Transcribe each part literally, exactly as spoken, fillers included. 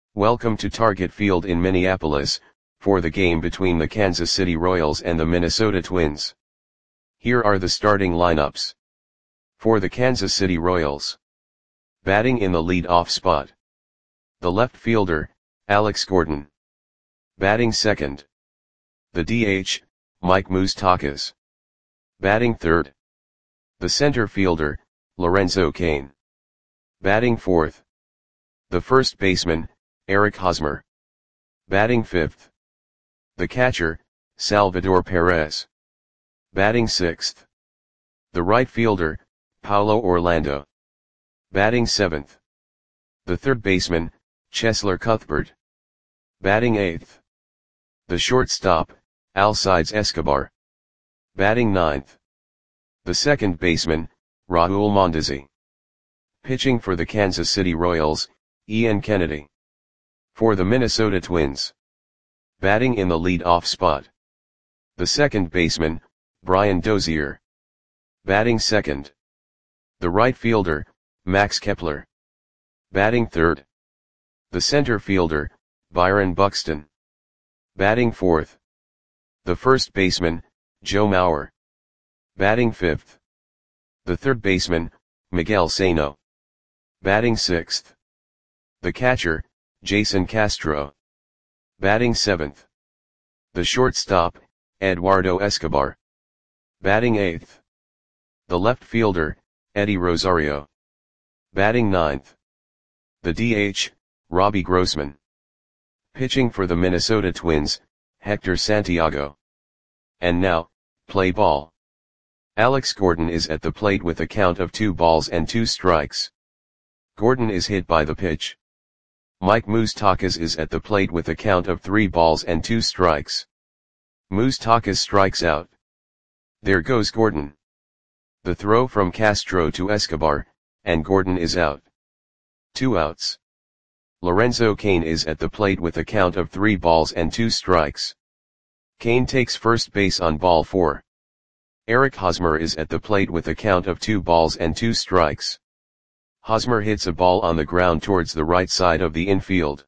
Welcome to Target Field in Minneapolis, for the game between the Kansas City Royals and the Minnesota Twins. Here are the starting lineups. For the Kansas City Royals. Batting in the lead-off spot. The left fielder, Alex Gordon. Batting second. The D H, Mike Moustakas. Batting third. The center fielder, Lorenzo Cain. Batting fourth. The first baseman, Eric Hosmer. Batting fifth. The catcher, Salvador Perez. Batting sixth. The right fielder, Paulo Orlando. Batting seventh. The third baseman, Cheslor Cuthbert. Batting eighth. The shortstop, Alcides Escobar. Batting ninth. The second baseman, Raul Mondesi. Pitching for the Kansas City Royals, Ian Kennedy. For the Minnesota Twins. Batting in the lead-off spot. The second baseman, Brian Dozier. Batting second. The right fielder, Max Kepler. Batting third. The center fielder, Byron Buxton. Batting fourth. The first baseman, Joe Mauer. Batting fifth. The third baseman, Miguel Sano. Batting sixth. The catcher, Jason Castro. Batting seventh. The shortstop, Eduardo Escobar. Batting eighth. The left fielder, Eddie Rosario. Batting ninth. The D H, Robbie Grossman. Pitching for the Minnesota Twins, Hector Santiago. And now, play ball. Alex Gordon is at the plate with a count of two balls and two strikes. Gordon is hit by the pitch. Mike Moustakas is at the plate with a count of three balls and two strikes. Moustakas strikes out. There goes Gordon. The throw from Castro to Escobar, and Gordon is out. Two outs. Lorenzo Cain is at the plate with a count of three balls and two strikes. Cain takes first base on ball four. Eric Hosmer is at the plate with a count of two balls and two strikes. Hosmer hits a ball on the ground towards the right side of the infield.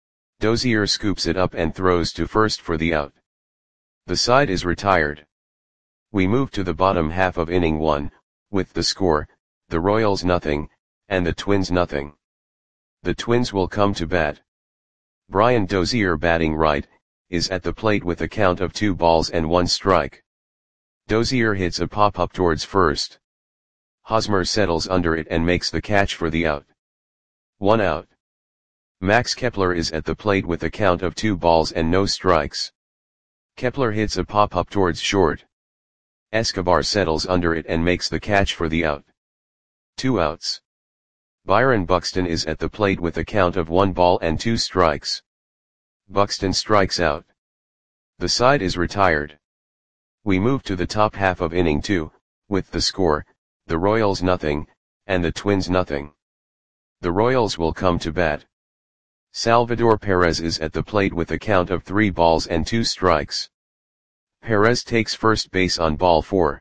Dozier scoops it up and throws to first for the out. The side is retired. We move to the bottom half of inning one, with the score, the Royals nothing, and the Twins nothing. The Twins will come to bat. Brian Dozier, batting right, is at the plate with a count of two balls and one strike. Dozier hits a pop-up towards first. Hosmer settles under it and makes the catch for the out. One out. Max Kepler is at the plate with a count of two balls and no strikes. Kepler hits a pop-up towards short. Escobar settles under it and makes the catch for the out. Two outs. Byron Buxton is at the plate with a count of one ball and two strikes. Buxton strikes out. The side is retired. We move to the top half of inning two, with the score, the Royals nothing, and the Twins nothing. The Royals will come to bat. Salvador Perez is at the plate with a count of three balls and two strikes. Perez takes first base on ball four.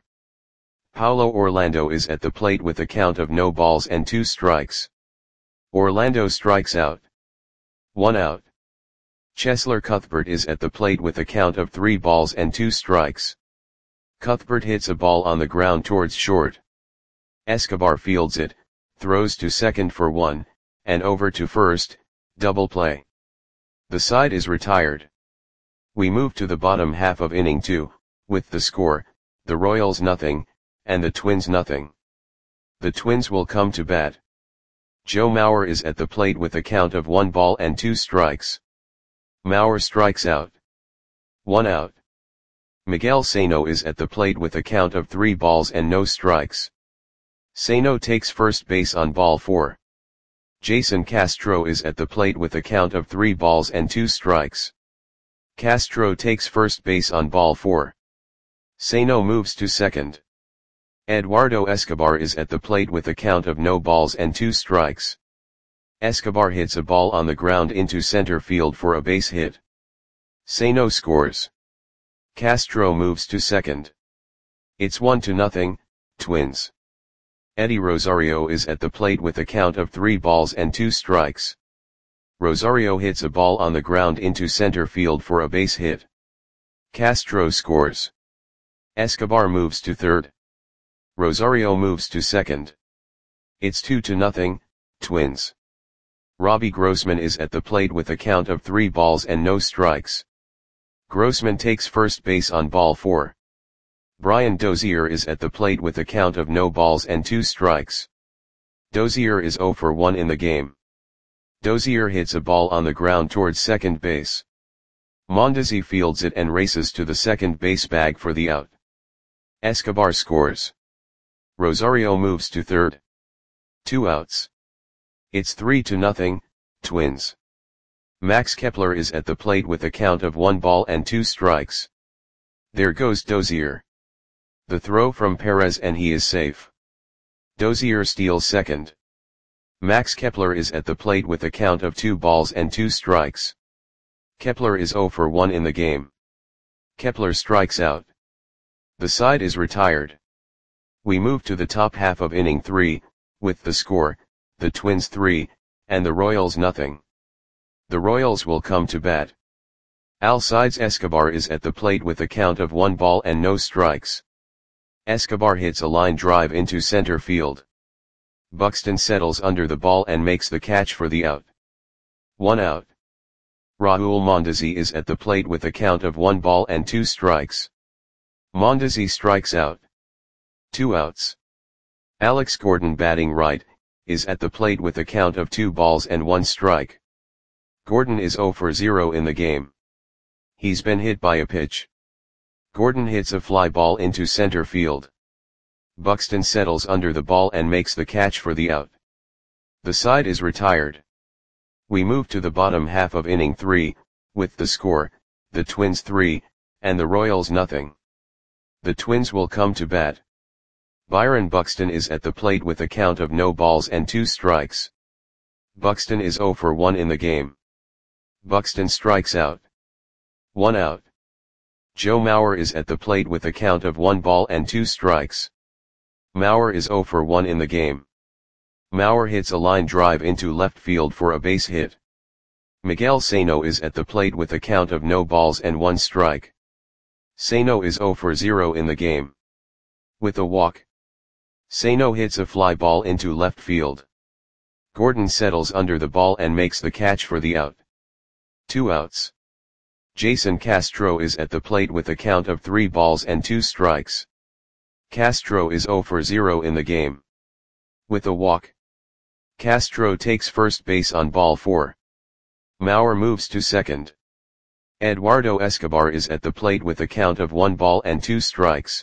Paulo Orlando is at the plate with a count of no balls and two strikes. Orlando strikes out. One out. Cheslor Cuthbert is at the plate with a count of three balls and two strikes. Cuthbert hits a ball on the ground towards short. Escobar fields it, throws to second for one, and over to first, double play. The side is retired. We move to the bottom half of inning two, with the score, the Royals nothing, and the Twins nothing. The Twins will come to bat. Joe Mauer is at the plate with a count of one ball and two strikes. Mauer strikes out. One out. Miguel Sano is at the plate with a count of three balls and no strikes. Sano takes first base on ball four. Jason Castro is at the plate with a count of three balls and two strikes. Castro takes first base on ball four. Sano moves to second. Eduardo Escobar is at the plate with a count of no balls and two strikes. Escobar hits a ball on the ground into center field for a base hit. Sano scores. Castro moves to second. It's one to nothing, Twins. Eddie Rosario is at the plate with a count of three balls and two strikes. Rosario hits a ball on the ground into center field for a base hit. Castro scores. Escobar moves to third. Rosario moves to second. It's two to nothing, Twins. Robbie Grossman is at the plate with a count of three balls and no strikes. Grossman takes first base on ball four. Brian Dozier is at the plate with a count of no balls and two strikes. Dozier is zero for one in the game. Dozier hits a ball on the ground towards second base. Mondesi fields it and races to the second base bag for the out. Escobar scores. Rosario moves to third. Two outs. It's three to nothing, Twins. Max Kepler is at the plate with a count of one ball and two strikes. There goes Dozier. The throw from Perez and he is safe. Dozier steals second. Max Kepler is at the plate with a count of two balls and two strikes. Kepler is zero for one in the game. Kepler strikes out. The side is retired. We move to the top half of inning three, with the score, the Twins three, and the Royals nothing. The Royals will come to bat. Alcides Escobar is at the plate with a count of one ball and no strikes. Escobar hits a line drive into center field. Buxton settles under the ball and makes the catch for the out. One out. Raul Mondesi is at the plate with a count of one ball and two strikes. Mondesi strikes out. Two outs. Alex Gordon, batting right, is at the plate with a count of two balls and one strike. Gordon is zero for zero in the game. He's been hit by a pitch. Gordon hits a fly ball into center field. Buxton settles under the ball and makes the catch for the out. The side is retired. We move to the bottom half of inning three, with the score, the Twins three, and the Royals nothing. The Twins will come to bat. Byron Buxton is at the plate with a count of no balls and two strikes. Buxton is zero for one in the game. Buxton strikes out. One out. Joe Mauer is at the plate with a count of one ball and two strikes. Mauer is zero for one in the game. Mauer hits a line drive into left field for a base hit. Miguel Sano is at the plate with a count of no balls and one strike. Sano is zero for zero in the game. With a walk. Sano hits a fly ball into left field. Gordon settles under the ball and makes the catch for the out. Two outs. Jason Castro is at the plate with a count of three balls and two strikes. Castro is zero for zero in the game. With a walk. Castro takes first base on ball four. Mauer moves to second. Eduardo Escobar is at the plate with a count of one ball and two strikes.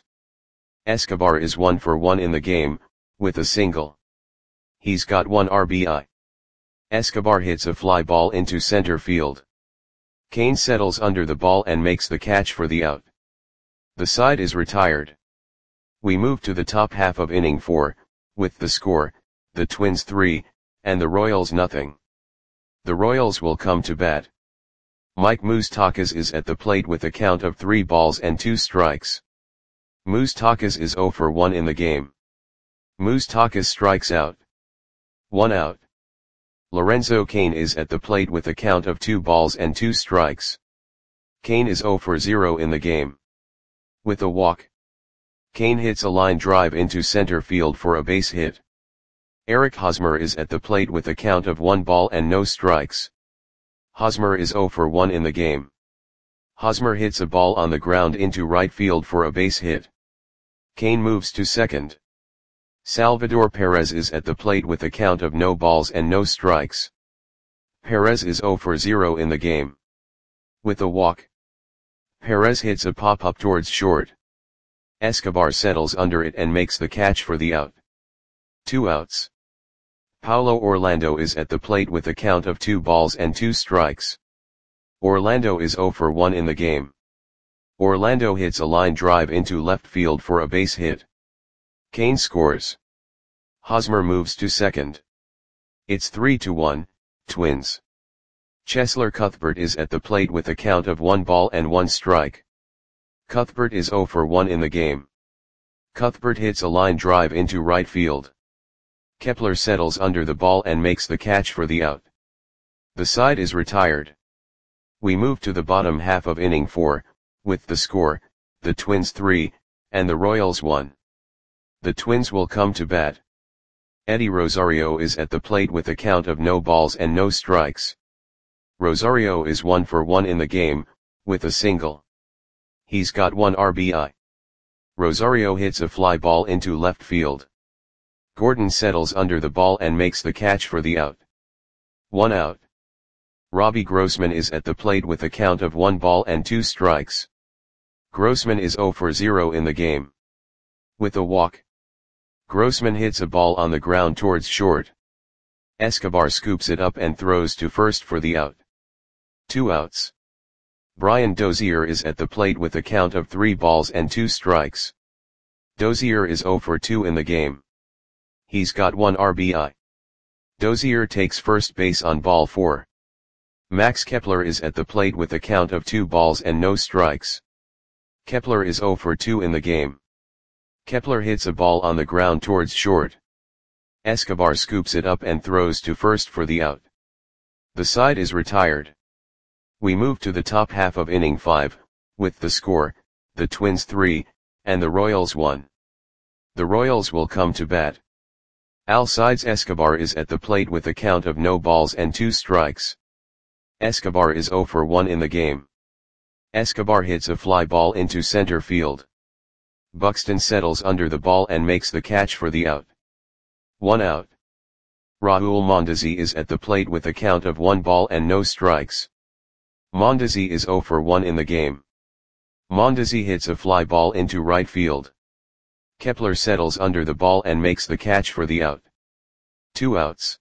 Escobar is one for one in the game, with a single. He's got one R B I. Escobar hits a fly ball into center field. Kane settles under the ball and makes the catch for the out. The side is retired. We move to the top half of inning four, with the score, the Twins three, and the Royals nothing. The Royals will come to bat. Mike Moustakas is at the plate with a count of three balls and two strikes. Moustakas is zero for one in the game. Moustakas strikes out. One out. Lorenzo Cain is at the plate with a count of two balls and two strikes. Cain is zero for zero in the game. With a walk. Cain hits a line drive into center field for a base hit. Eric Hosmer is at the plate with a count of one ball and no strikes. Hosmer is zero for one in the game. Hosmer hits a ball on the ground into right field for a base hit. Cain moves to second. Salvador Perez is at the plate with a count of no balls and no strikes. Perez is zero for zero in the game. With a walk. Perez hits a pop-up towards short. Escobar settles under it and makes the catch for the out. Two outs. Paulo Orlando is at the plate with a count of two balls and two strikes. Orlando is zero for one in the game. Orlando hits a line drive into left field for a base hit. Cain scores. Hosmer moves to second. It's three to one, Twins. Cheslor Cuthbert is at the plate with a count of one ball and one strike. Cuthbert is zero for one in the game. Cuthbert hits a line drive into right field. Kepler settles under the ball and makes the catch for the out. The side is retired. We move to the bottom half of inning four, with the score, the Twins three, and the Royals one. The Twins will come to bat. Eddie Rosario is at the plate with a count of no balls and no strikes. Rosario is one for one in the game, with a single. He's got one R B I. Rosario hits a fly ball into left field. Gordon settles under the ball and makes the catch for the out. One out. Robbie Grossman is at the plate with a count of one ball and two strikes. Grossman is zero for zero in the game. With a walk. Grossman hits a ball on the ground towards short. Escobar scoops it up and throws to first for the out. Two outs. Brian Dozier is at the plate with a count of three balls and two strikes. Dozier is zero for two in the game. He's got one R B I. Dozier takes first base on ball four. Max Kepler is at the plate with a count of two balls and no strikes. Kepler is zero for two in the game. Kepler hits a ball on the ground towards short. Escobar scoops it up and throws to first for the out. The side is retired. We move to the top half of inning five, with the score, the Twins three, and the Royals one. The Royals will come to bat. Alcides Escobar is at the plate with a count of no balls and two strikes. Escobar is zero for one in the game. Escobar hits a fly ball into center field. Buxton settles under the ball and makes the catch for the out. One out. Raul Mondesi is at the plate with a count of one ball and no strikes. Mondesi is zero for one in the game. Mondesi hits a fly ball into right field. Kepler settles under the ball and makes the catch for the out. Two outs.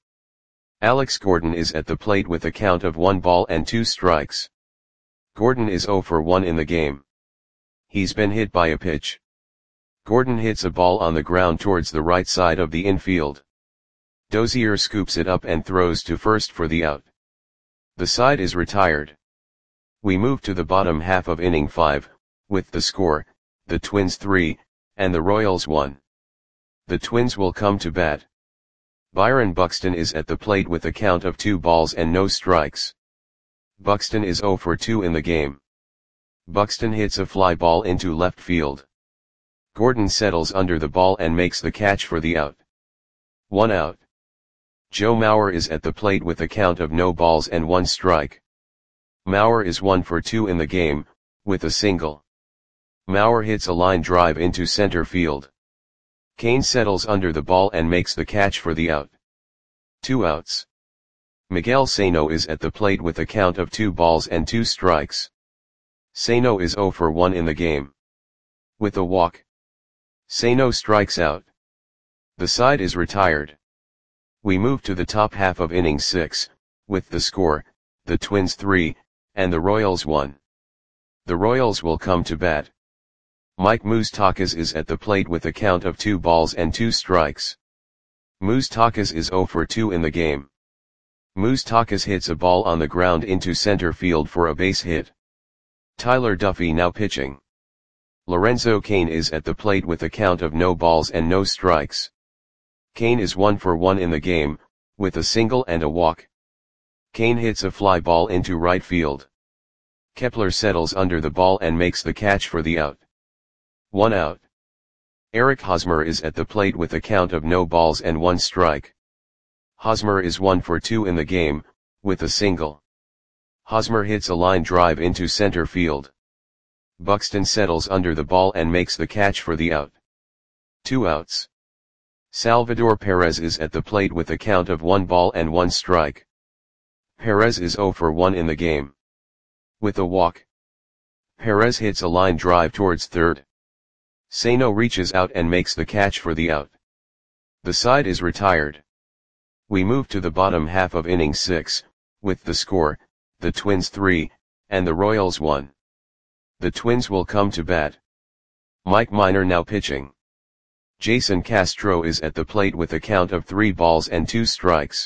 Alex Gordon is at the plate with a count of one ball and two strikes. Gordon is zero for one in the game. He's been hit by a pitch. Gordon hits a ball on the ground towards the right side of the infield. Dozier scoops it up and throws to first for the out. The side is retired. We move to the bottom half of inning five, with the score, the Twins three, and the Royals one. The Twins will come to bat. Byron Buxton is at the plate with a count of two balls and no strikes. Buxton is zero for two in the game. Buxton hits a fly ball into left field. Gordon settles under the ball and makes the catch for the out. One out. Joe Mauer is at the plate with a count of no balls and one strike. Mauer is one for two in the game, with a single. Mauer hits a line drive into center field. Kane settles under the ball and makes the catch for the out. Two outs. Miguel Sano is at the plate with a count of two balls and two strikes. Sano is zero for one in the game. With a walk. Sano strikes out. The side is retired. We move to the top half of inning six, with the score, the Twins three, and the Royals one. The Royals will come to bat. Mike Moustakas is at the plate with a count of two balls and two strikes. Moustakas is zero for two in the game. Moustakas hits a ball on the ground into center field for a base hit. Tyler Duffy now pitching. Lorenzo Cain is at the plate with a count of no balls and no strikes. Cain is one for one in the game, with a single and a walk. Cain hits a fly ball into right field. Kepler settles under the ball and makes the catch for the out. One out. Eric Hosmer is at the plate with a count of no balls and one strike. Hosmer is one for two in the game, with a single. Hosmer hits a line drive into center field. Buxton settles under the ball and makes the catch for the out. Two outs. Salvador Perez is at the plate with a count of one ball and one strike. Perez is zero for one in the game. With a walk. Perez hits a line drive towards third. Sano reaches out and makes the catch for the out. The side is retired. We move to the bottom half of inning six, with the score, the Twins three, and the Royals one. The Twins will come to bat. Mike Minor now pitching. Jason Castro is at the plate with a count of three balls and two strikes.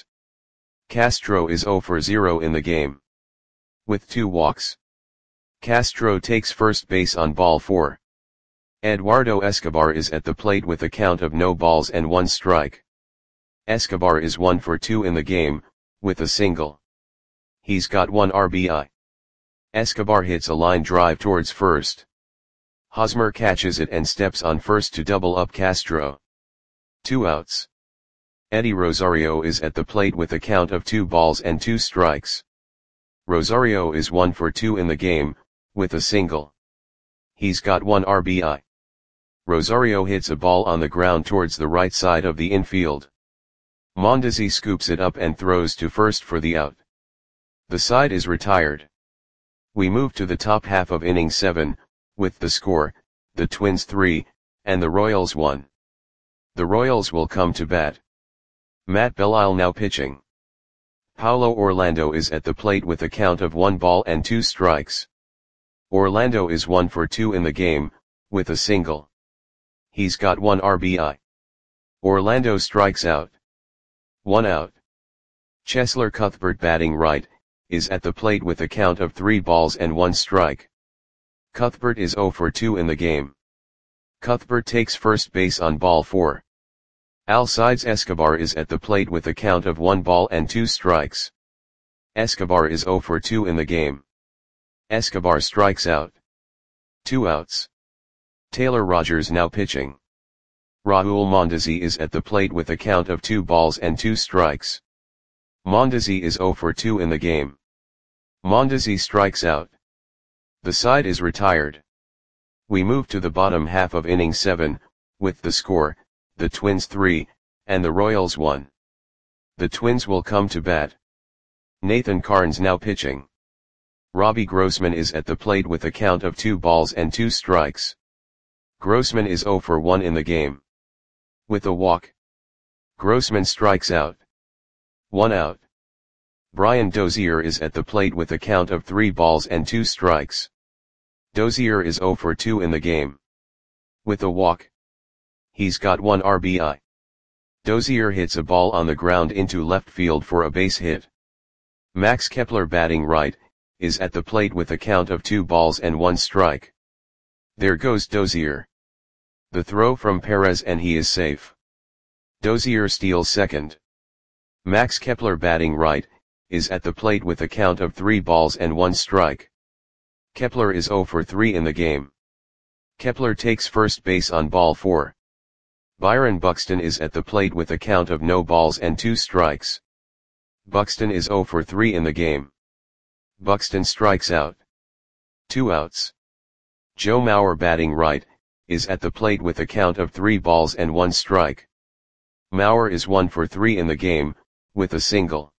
Castro is zero for zero in the game. With two walks. Castro takes first base on ball four. Eduardo Escobar is at the plate with a count of no balls and one strike. Escobar is one for two in the game, with a single. He's got one R B I. Escobar hits a line drive towards first. Hosmer catches it and steps on first to double up Castro. Two outs. Eddie Rosario is at the plate with a count of two balls and two strikes. Rosario is one for two in the game, with a single. He's got one R B I. Rosario hits a ball on the ground towards the right side of the infield. Mondesi scoops it up and throws to first for the out. The side is retired. We move to the top half of inning seven, with the score, the Twins three, and the Royals one. The Royals will come to bat. Matt Belisle now pitching. Paulo Orlando is at the plate with a count of one ball and two strikes. Orlando is one for two in the game, with a single. He's got one R B I. Orlando strikes out. One out. Cheslor Cuthbert batting right, is at the plate with a count of three balls and one strike. Cuthbert is zero for two in the game. Cuthbert takes first base on ball four. Alcides Escobar is at the plate with a count of one ball and two strikes. Escobar is zero for two in the game. Escobar strikes out. Two outs. Taylor Rogers now pitching. Raul Mondesi is at the plate with a count of two balls and two strikes. Mondesi is zero for two in the game. Mondesi strikes out. The side is retired. We move to the bottom half of inning seven, with the score, the Twins three, and the Royals one. The Twins will come to bat. Nathan Carnes now pitching. Robbie Grossman is at the plate with a count of two balls and two strikes. Grossman is zero for one in the game. With a walk. Grossman strikes out. One out. Brian Dozier is at the plate with a count of three balls and two strikes. Dozier is zero for two in the game. With a walk. He's got one R B I. Dozier hits a ball on the ground into left field for a base hit. Max Kepler batting right, is at the plate with a count of two balls and one strike. There goes Dozier. The throw from Perez and he is safe. Dozier steals second. Max Kepler batting right, is at the plate with a count of three balls and one strike. Kepler is zero for three in the game. Kepler takes first base on ball four. Byron Buxton is at the plate with a count of no balls and two strikes. Buxton is zero for three in the game. Buxton strikes out. Two outs. Joe Mauer batting right, is at the plate with a count of three balls and one strike. Mauer is one for three in the game, with a single.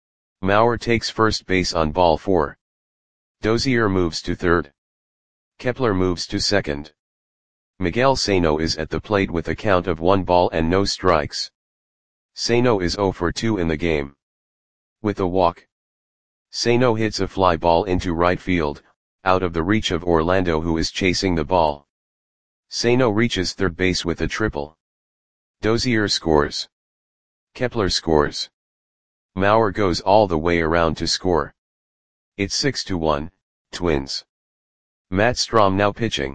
Mauer takes first base on ball four. Dozier moves to third. Kepler moves to second. Miguel Sano is at the plate with a count of one ball and no strikes. Sano is zero for two in the game. With a walk. Sano hits a fly ball into right field, out of the reach of Orlando who is chasing the ball. Sano reaches third base with a triple. Dozier scores. Kepler scores. Mauer goes all the way around to score. It's six to one, Twins. Matt Strahm now pitching.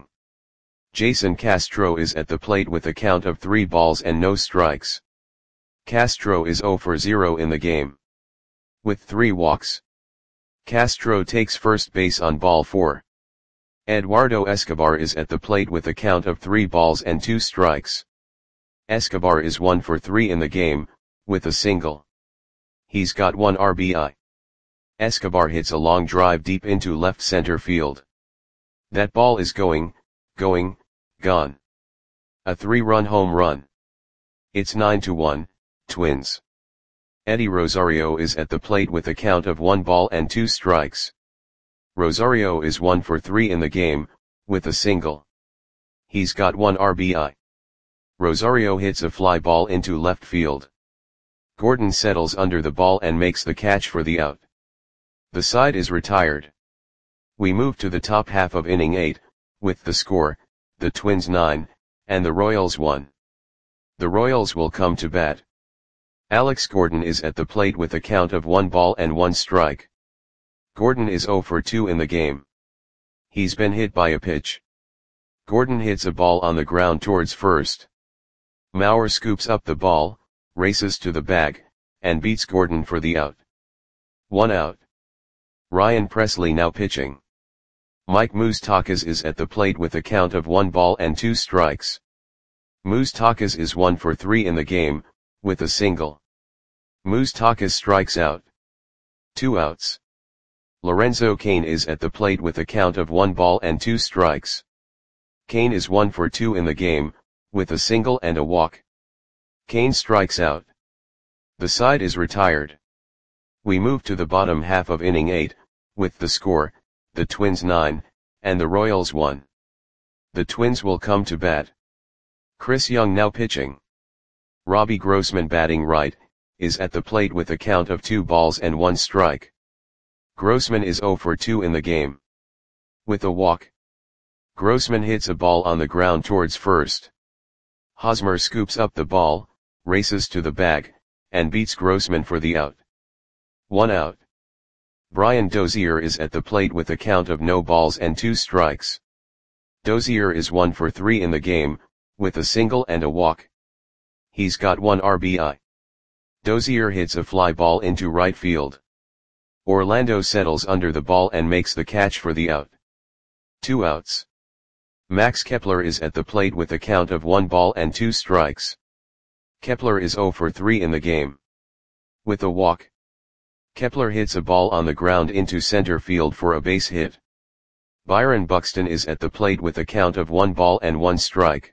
Jason Castro is at the plate with a count of three balls and no strikes. Castro is zero for zero in the game. With three walks. Castro takes first base on ball four. Eduardo Escobar is at the plate with a count of three balls and two strikes. Escobar is one for three in the game, with a single. He's got one R B I. Escobar hits a long drive deep into left center field. That ball is going, going, gone. A three-run home run. It's nine to one, Twins. Eddie Rosario is at the plate with a count of one ball and two strikes. Rosario is one for three in the game, with a single. He's got one R B I. Rosario hits a fly ball into left field. Gordon settles under the ball and makes the catch for the out. The side is retired. We move to the top half of inning eight, with the score, the Twins nine, and the Royals one. The Royals will come to bat. Alex Gordon is at the plate with a count of one ball and one strike. Gordon is zero for two in the game. He's been hit by a pitch. Gordon hits a ball on the ground towards first. Mauer scoops up the ball, races to the bag, and beats Gordon for the out. One out. Ryan Presley now pitching. Mike Moustakas is at the plate with a count of one ball and two strikes. Moustakas is one for three in the game, with a single. Moustakas strikes out. Two outs. Lorenzo Cain is at the plate with a count of one ball and two strikes. Cain is one for two in the game, with a single and a walk. Cain strikes out. The side is retired. We move to the bottom half of inning eight, with the score, the Twins nine, and the Royals one. The Twins will come to bat. Chris Young now pitching. Robbie Grossman batting right, is at the plate with a count of two balls and one strike. Grossman is zero for two in the game. With a walk. Grossman hits a ball on the ground towards first. Hosmer scoops up the ball, races to the bag, and beats Grossman for the out. One out. Brian Dozier is at the plate with a count of no balls and two strikes. Dozier is one for three in the game, with a single and a walk. He's got one R B I. Dozier hits a fly ball into right field. Orlando settles under the ball and makes the catch for the out. Two outs. Max Kepler is at the plate with a count of one ball and two strikes. Kepler is zero for three in the game. With a walk. Kepler hits a ball on the ground into center field for a base hit. Byron Buxton is at the plate with a count of one ball and one strike.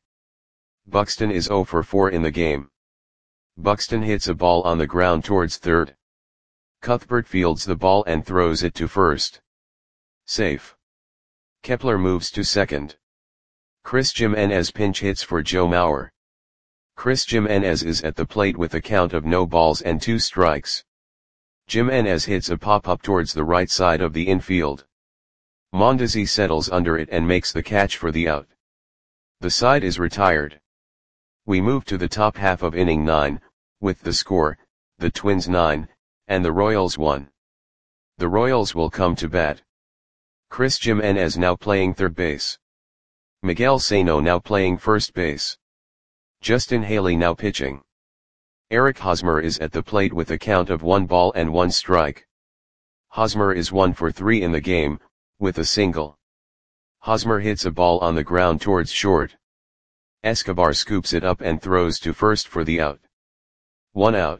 Buxton is zero for four in the game. Buxton hits a ball on the ground towards third. Cuthbert fields the ball and throws it to first. Safe. Kepler moves to second. Chris Jimenez pinch hits for Joe Mauer. Chris Jimenez is at the plate with a count of no balls and two strikes. Jimenez hits a pop-up towards the right side of the infield. Mondesi settles under it and makes the catch for the out. The side is retired. We move to the top half of inning nine, with the score, the Twins nine, and the Royals one. The Royals will come to bat. Chris Jimenez now playing third base. Miguel Sano now playing first base. Justin Haley now pitching. Eric Hosmer is at the plate with a count of one ball and one strike. Hosmer is one for three in the game, with a single. Hosmer hits a ball on the ground towards short. Escobar scoops it up and throws to first for the out. One out.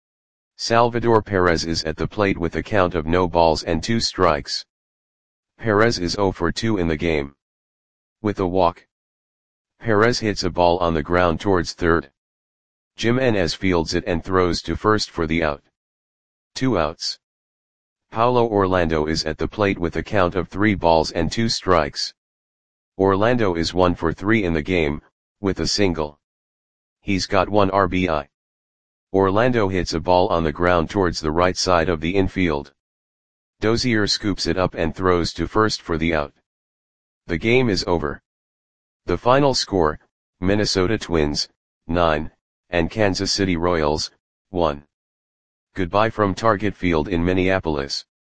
Salvador Perez is at the plate with a count of no balls and two strikes. Perez is zero for two in the game. With a walk. Perez hits a ball on the ground towards third. Jimenez fields it and throws to first for the out. Two outs. Paulo Orlando is at the plate with a count of three balls and two strikes. Orlando is one for three in the game, with a single. He's got one R B I. Orlando hits a ball on the ground towards the right side of the infield. Dozier scoops it up and throws to first for the out. The game is over. The final score, Minnesota Twins, nine, and Kansas City Royals, one. Goodbye from Target Field in Minneapolis.